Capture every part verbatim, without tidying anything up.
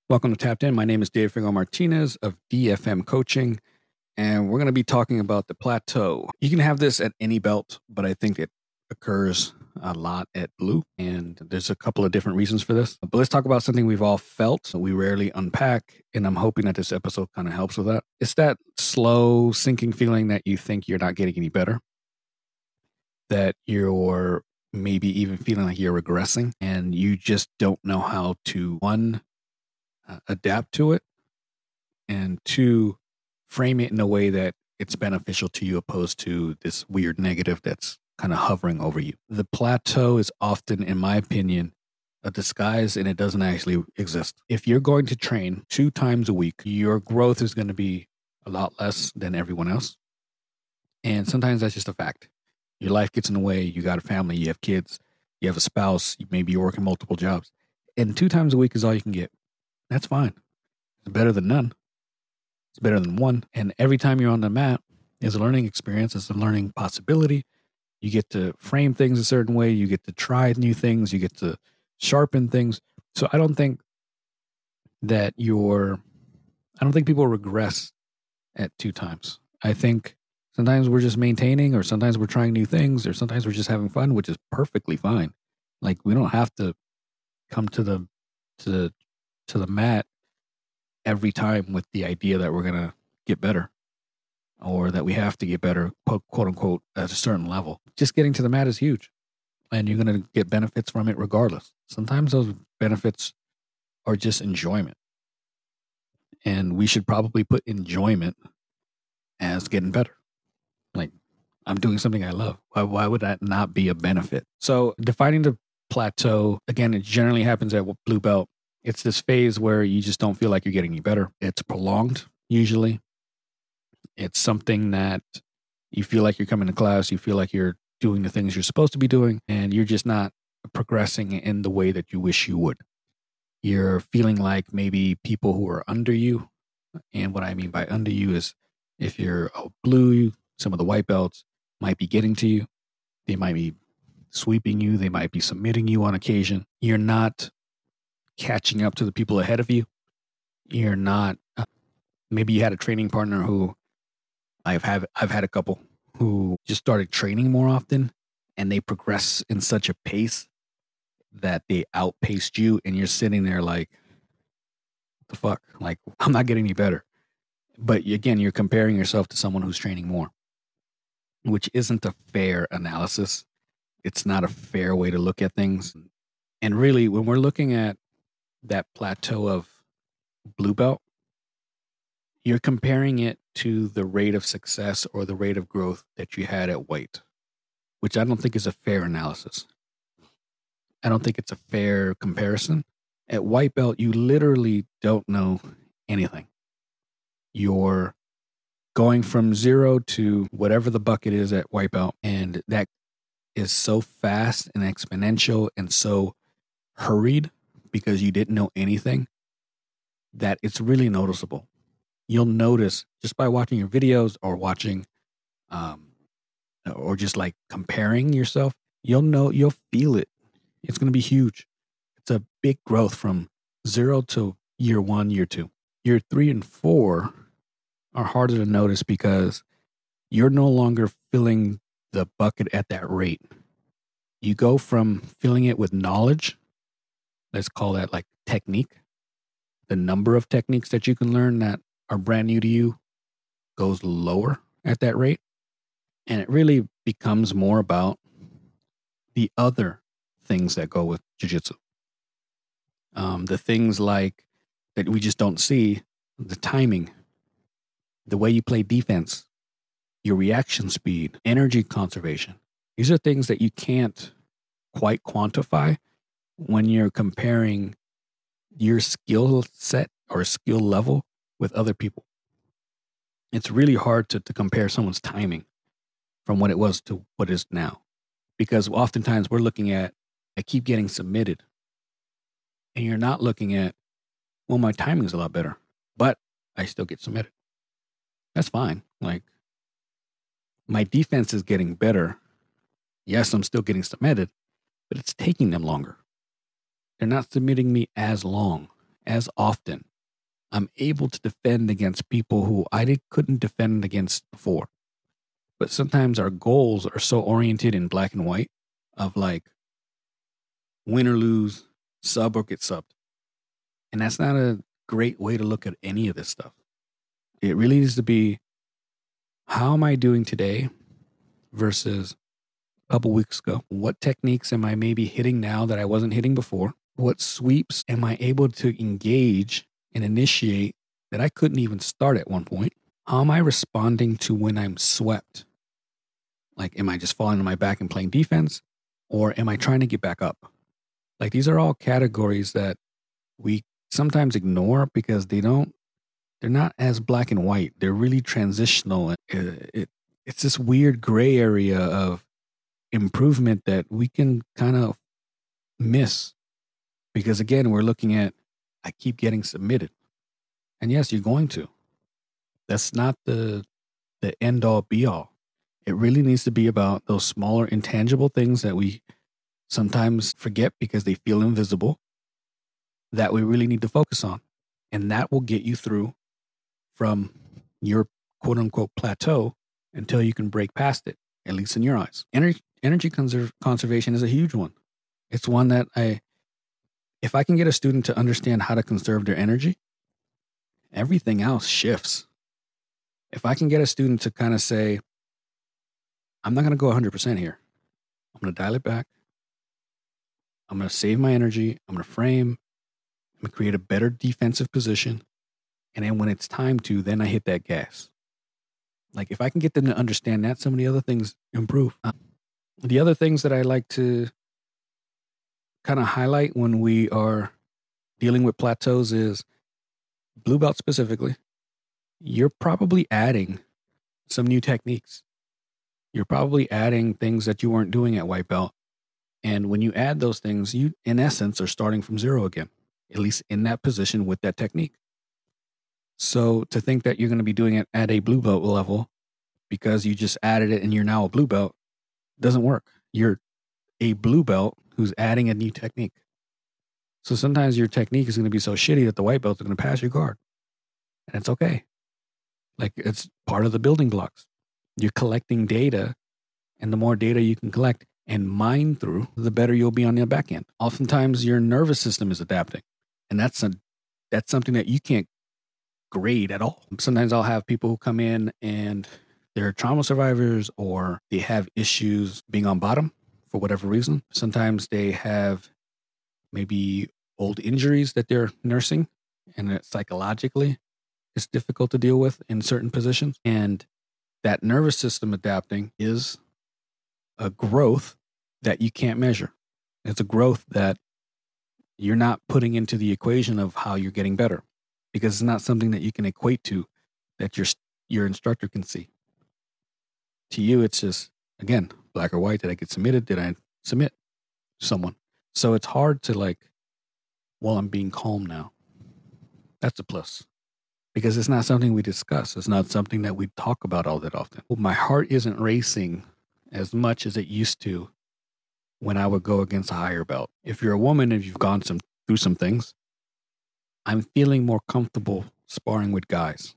Welcome to Tapped In. My name is Dave Figueroa Martinez of D F M Coaching, and we're going to be talking about the plateau. You can have this at any belt, but I think it occurs a lot at blue, and there's a couple of different reasons for this. But let's talk about something we've all felt, we rarely unpack, and I'm hoping that this episode kind of helps with that. It's that slow, sinking feeling that you think you're not getting any better, that you're maybe even feeling like you're regressing, and you just don't know how to, one, uh, adapt to it, and two, frame it in a way that it's beneficial to you opposed to this weird negative that's kind of hovering over you. The plateau is often, in my opinion, a disguise, and it doesn't actually exist. If you're going to train two times a week, your growth is going to be a lot less than everyone else. And sometimes that's just a fact. Your life gets in the way. You got a family, you have kids, you have a spouse, maybe you're working multiple jobs. And two times a week is all you can get. That's fine. It's better than none. It's better than one. And every time you're on the mat is a learning experience. It's a learning possibility. You get to frame things a certain way. You get to try new things. You get to sharpen things. So I don't think that you're, I don't think people regress at two times. I think sometimes we're just maintaining, or sometimes we're trying new things, or sometimes we're just having fun, which is perfectly fine. Like, we don't have to come to the, to the, to the mat every time with the idea that we're going to get better, or that we have to get better, quote, quote unquote, at a certain level. Just getting to the mat is huge, and you're going to get benefits from it regardless. Sometimes those benefits are just enjoyment, and we should probably put enjoyment as getting better. Like, I'm doing something I love. Why, why would that not be a benefit? So defining the plateau, again, it generally happens at blue belt. It's this phase where you just don't feel like you're getting any better. It's prolonged, usually. It's something that you feel like you're coming to class, you feel like you're doing the things you're supposed to be doing, and you're just not progressing in the way that you wish you would. You're feeling like maybe people who are under you, and what I mean by under you is if you're a blue, some of the white belts might be getting to you. They might be sweeping you. They might be submitting you on occasion. You're not catching up to the people ahead of you. You're not, uh, maybe you had a training partner who, I've had, I've had a couple who just started training more often, and they progress in such a pace that they outpaced you, and you're sitting there like, what the fuck? Like, I'm not getting any better. But again, you're comparing yourself to someone who's training more, which isn't a fair analysis. It's not a fair way to look at things. And really, when we're looking at that plateau of blue belt, you're comparing it to the rate of success or the rate of growth that you had at white, which I don't think is a fair analysis. I don't think it's a fair comparison. At white belt, you literally don't know anything. You're going from zero to whatever the bucket is at white belt, and that is so fast and exponential and so hurried because you didn't know anything that it's really noticeable. You'll notice just by watching your videos or watching, um, or just like comparing yourself, you'll know, you'll feel it. It's going to be huge. It's a big growth from zero to year one, year two. Year three and four are harder to notice because you're no longer filling the bucket at that rate. You go from filling it with knowledge, let's call that like technique. The number of techniques that you can learn that are brand new to you goes lower at that rate. And it really becomes more about the other things that go with jiu-jitsu. Um, the things like that we just don't see, the timing, the way you play defense, your reaction speed, energy conservation. These are things that you can't quite quantify when you're comparing your skill set or skill level with other people. It's really hard to, to compare someone's timing from what it was to what it is now. Because oftentimes we're looking at, I keep getting submitted. And you're not looking at, well, my timing is a lot better, but I still get submitted. That's fine. Like, my defense is getting better. Yes, I'm still getting submitted, but it's taking them longer. They're not submitting me as long as often. I'm able to defend against people who I did, couldn't defend against before. But sometimes our goals are so oriented in black and white of like win or lose, sub or get subbed. And that's not a great way to look at any of this stuff. It really needs to be, how am I doing today versus a couple weeks ago? What techniques am I maybe hitting now that I wasn't hitting before? What sweeps am I able to engage and initiate that I couldn't even start at one point? How am I responding to when I'm swept? Like, am I just falling on my back and playing defense? Or am I trying to get back up? Like, these are all categories that we sometimes ignore because they don't, they're not as black and white. They're really transitional. It, it, it's this weird gray area of improvement that we can kind of miss because, again, we're looking at, I keep getting submitted. And yes, you're going to. That's not the the end all be all. It really needs to be about those smaller intangible things that we sometimes forget because they feel invisible that we really need to focus on. And that will get you through from your quote unquote plateau until you can break past it, at least in your eyes. Energy, energy conserv- conservation is a huge one. It's one that I, if I can get a student to understand how to conserve their energy, everything else shifts. If I can get a student to kind of say, I'm not going to go one hundred percent here. I'm going to dial it back. I'm going to save my energy. I'm going to frame. I'm going to create a better defensive position. And then when it's time to, then I hit that gas. Like if I can get them to understand that, some of the other things improve. Uh, the other things that I like to kind of highlight when we are dealing with plateaus is blue belt specifically. You're probably adding some new techniques. You're probably adding things that you weren't doing at white belt. And when you add those things, you, in essence, are starting from zero again, at least in that position with that technique. So to think that you're going to be doing it at a blue belt level because you just added it and you're now a blue belt doesn't work. You're a blue belt who's adding a new technique. So sometimes your technique is going to be so shitty that the white belts are going to pass your guard. And it's okay. Like it's part of the building blocks. You're collecting data, and the more data you can collect and mine through, the better you'll be on the back end. Oftentimes your nervous system is adapting. And that's a that's something that you can't grade at all. Sometimes I'll have people who come in and they're trauma survivors or they have issues being on bottom for whatever reason. Sometimes they have maybe old injuries that they're nursing and it psychologically it's difficult to deal with in certain positions. And that nervous system adapting is a growth that you can't measure. It's a growth that you're not putting into the equation of how you're getting better because it's not something that you can equate to that your your instructor can see. To you, it's just, again, black or white. Did I get submitted? Did I submit someone? So it's hard to like, well, I'm being calm now. That's a plus because it's not something we discuss. It's not something that we talk about all that often. My heart isn't racing as much as it used to when I would go against a higher belt. If you're a woman, if you've gone some through some things, I'm feeling more comfortable sparring with guys.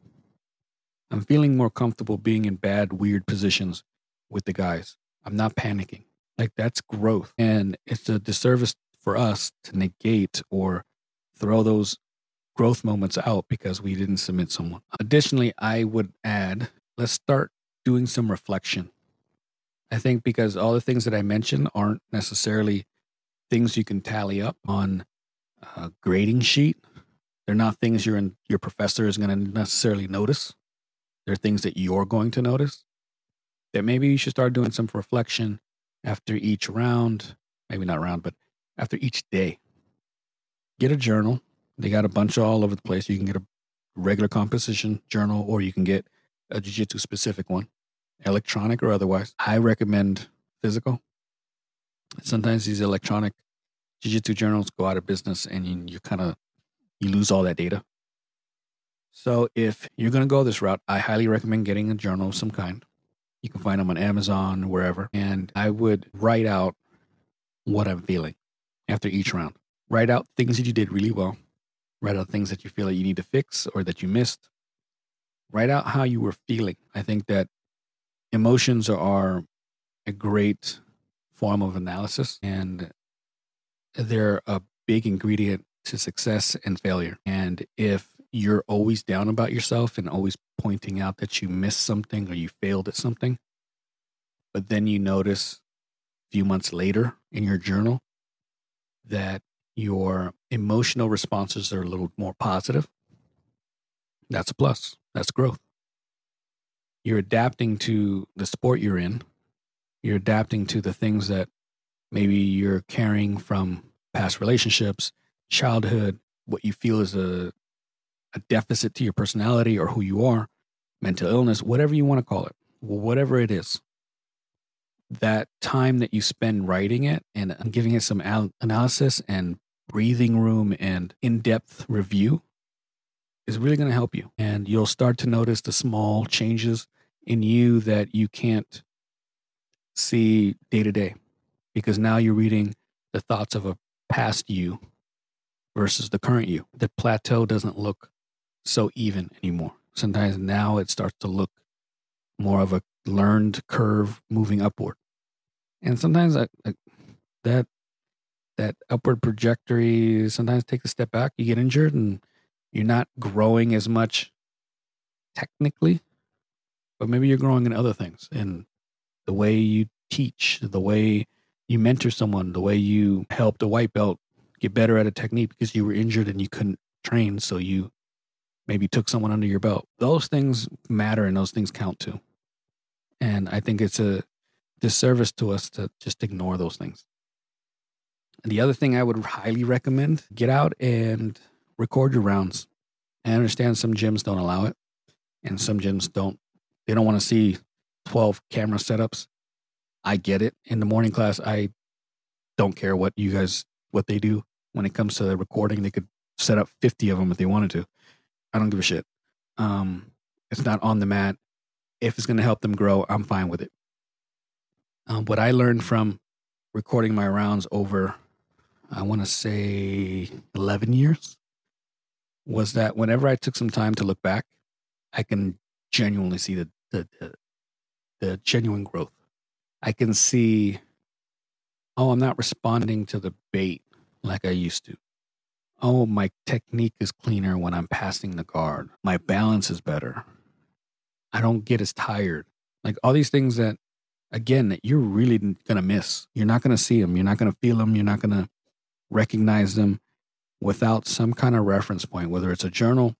I'm feeling more comfortable being in bad, weird positions with the guys. I'm not panicking. Like that's growth. And it's a disservice for us to negate or throw those growth moments out because we didn't submit someone. Additionally, I would add, let's start doing some reflection. I think because all the things that I mentioned aren't necessarily things you can tally up on a grading sheet. They're not things your your professor is going to necessarily notice. They're things that you're going to notice. That maybe you should start doing some reflection after each round. Maybe not round, but after each day. Get a journal. They got a bunch all over the place. You can get a regular composition journal or you can get a jiu-jitsu specific one, electronic or otherwise. I recommend physical. Sometimes these electronic jiu-jitsu journals go out of business and you, you kind of, you lose all that data. So if you're going to go this route, I highly recommend getting a journal of some kind. You can find them on Amazon or wherever. And I would write out what I'm feeling after each round. Write out things that you did really well. Write out things that you feel that you need to fix or that you missed. Write out how you were feeling. I think that emotions are a great form of analysis, and they're a big ingredient to success and failure. And if you're always down about yourself and always pointing out that you missed something or you failed at something, but then you notice a few months later in your journal that your emotional responses are a little more positive, that's a plus. That's growth. You're adapting to the sport you're in. You're adapting to the things that maybe you're carrying from past relationships, childhood, what you feel is a, a deficit to your personality or who you are, mental illness, whatever you want to call it, whatever it is. That time that you spend writing it and giving it some al- analysis and breathing room and in-depth review is really going to help you. And you'll start to notice the small changes in you that you can't see day to day, because now you're reading the thoughts of a past you versus the current you. The plateau doesn't look so even anymore. Sometimes now it starts to look more of a learned curve moving upward. And sometimes I, I, that that upward trajectory sometimes takes a step back. You get injured and you're not growing as much technically, but maybe you're growing in other things, in the way you teach, the way you mentor someone, the way you helped a white belt get better at a technique because you were injured and you couldn't train, so you maybe took someone under your belt. Those things matter and those things count too. And I think it's a disservice to us to just ignore those things. And the other thing I would highly recommend, get out and record your rounds. I understand some gyms don't allow it, and some gyms don't. They don't want to see twelve camera setups. I get it. In the morning class, I don't care what you guys, what they do. When it comes to the recording, they could set up fifty of them if they wanted to. I don't give a shit. Um, it's not on the mat. If it's going to help them grow, I'm fine with it. Um, what I learned from recording my rounds over, I want to say eleven years, was that whenever I took some time to look back, I can genuinely see the the, the, the genuine growth. I can see, oh, I'm not responding to the bait like I used to. Oh, my technique is cleaner when I'm passing the guard. My balance is better. I don't get as tired. Like all these things that, again, that you're really going to miss. You're not going to see them. You're not going to feel them. You're not going to recognize them without some kind of reference point, whether it's a journal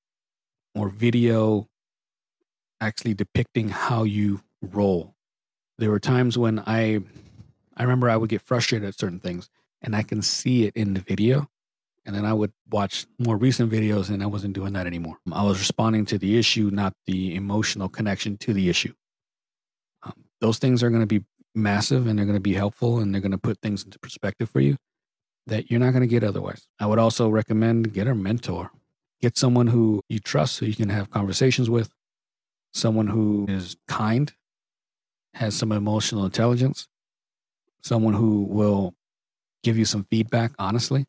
or video actually depicting how you roll. There were times when I, I remember I would get frustrated at certain things and I can see it in the video. And then I would watch more recent videos and I wasn't doing that anymore. I was responding to the issue, not the emotional connection to the issue. Um, those things are going to be massive and they're going to be helpful and they're going to put things into perspective for you that you're not going to get otherwise. I would also recommend get a mentor. Get someone who you trust who you can have conversations with, someone who is kind, has some emotional intelligence, someone who will give you some feedback honestly.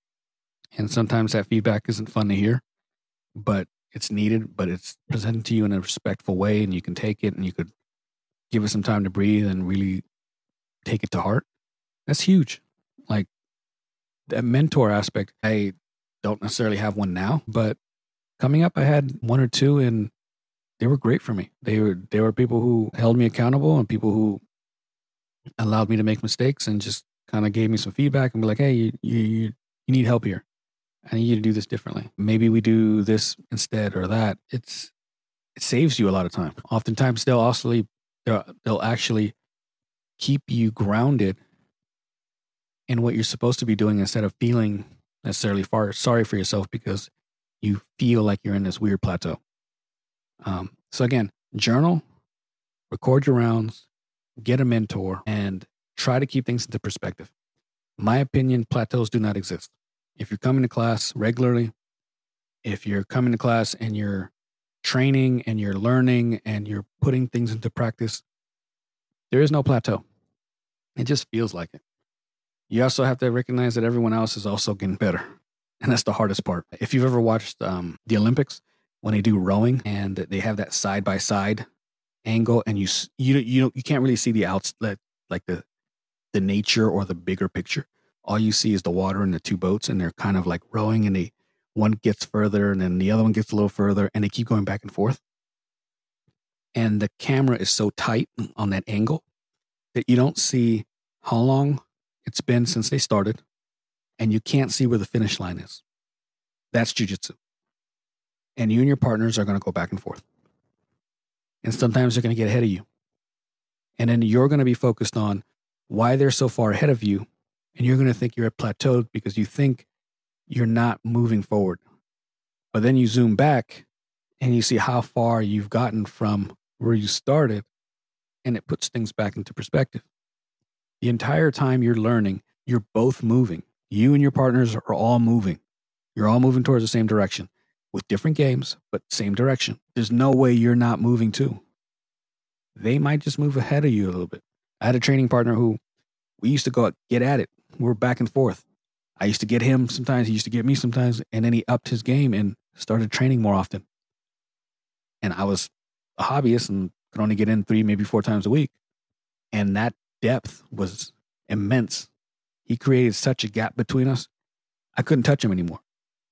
And sometimes that feedback isn't fun to hear, but it's needed, but it's presented to you in a respectful way and you can take it and you could give it some time to breathe and really take it to heart. That's huge. Like that mentor aspect, I don't necessarily have one now, but coming up, I had one or two and they were great for me. They were, they were people who held me accountable and people who allowed me to make mistakes and just kind of gave me some feedback and be like, hey, you, you, you need help here. I need you to do this differently. Maybe we do this instead or that. It's it saves you a lot of time. Oftentimes they'll also they'll, they'll actually keep you grounded in what you're supposed to be doing instead of feeling necessarily far sorry for yourself because you feel like you're in this weird plateau. Um, so again, journal, record your rounds, get a mentor, and try to keep things into perspective. My opinion, plateaus do not exist. If you're coming to class regularly, if you're coming to class and you're training and you're learning and you're putting things into practice, there is no plateau. It just feels like it. You also have to recognize that everyone else is also getting better. And that's the hardest part. If you've ever watched um, the Olympics, when they do rowing and they have that side by side angle, and you you you you can't really see the outs like the the nature or the bigger picture. All you see is the water and the two boats, and they're kind of like rowing, and they one gets further, and then the other one gets a little further, and they keep going back and forth. And the camera is so tight on that angle that you don't see how long it's been since they started, and you can't see where the finish line is. That's jiu-jitsu. And you and your partners are going to go back and forth. And sometimes they're going to get ahead of you. And then you're going to be focused on why they're so far ahead of you. And you're going to think you're at plateaued because you think you're not moving forward. But then you zoom back and you see how far you've gotten from where you started. And it puts things back into perspective. The entire time you're learning, you're both moving. You and your partners are all moving. You're all moving towards the same direction with different games, but same direction. There's no way you're not moving too. They might just move ahead of you a little bit. I had a training partner who we used to go get at it. We were back and forth. I used to get him sometimes. He used to get me sometimes. And then he upped his game and started training more often. And I was a hobbyist and could only get in three, maybe four times a week. And that depth was immense. He created such a gap between us. I couldn't touch him anymore.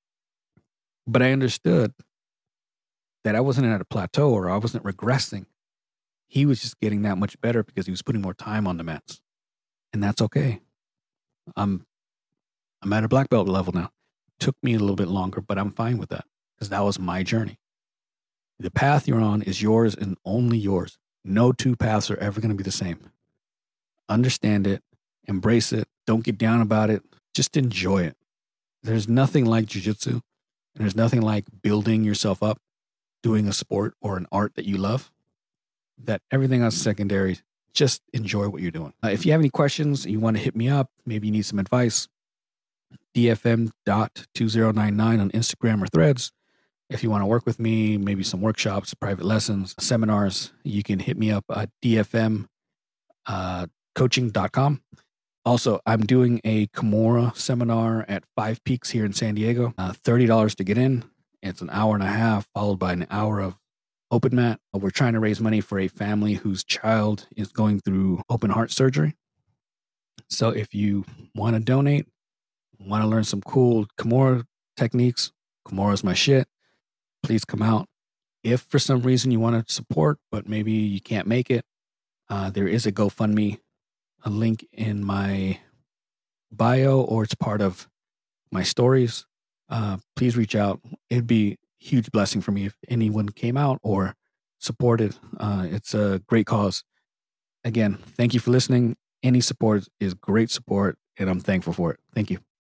But I understood that I wasn't at a plateau or I wasn't regressing. He was just getting that much better because he was putting more time on the mats. And that's okay. I'm I'm at a black belt level now. Took me a little bit longer, but I'm fine with that because that was my journey. The path you're on is yours and only yours. No two paths are ever going to be the same. Understand it, embrace it, don't get down about it, just enjoy it. There's nothing like jiu-jitsu, and there's nothing like building yourself up, doing a sport or an art that you love. That everything else is secondary. Just enjoy what you're doing. Uh, if you have any questions, you want to hit me up, maybe you need some advice, D F M dot two zero nine nine on Instagram or Threads. If you want to work with me, maybe some workshops, private lessons, seminars, you can hit me up at D F M coaching dot com. Also, I'm doing a Kimura seminar at Five Peaks here in San Diego. Uh, thirty dollars to get in. It's an hour and a half followed by an hour of open mat. We're trying to raise money for a family whose child is going through open heart surgery. So if you want to donate, want to learn some cool Kimura techniques, Kimura is my shit, please come out. If for some reason you want to support, but maybe you can't make it, uh, there is a GoFundMe, a link in my bio, or it's part of my stories. Uh, please reach out. It'd be a huge blessing for me if anyone came out or supported. Uh, it's a great cause. Again, thank you for listening. Any support is great support, and I'm thankful for it. Thank you.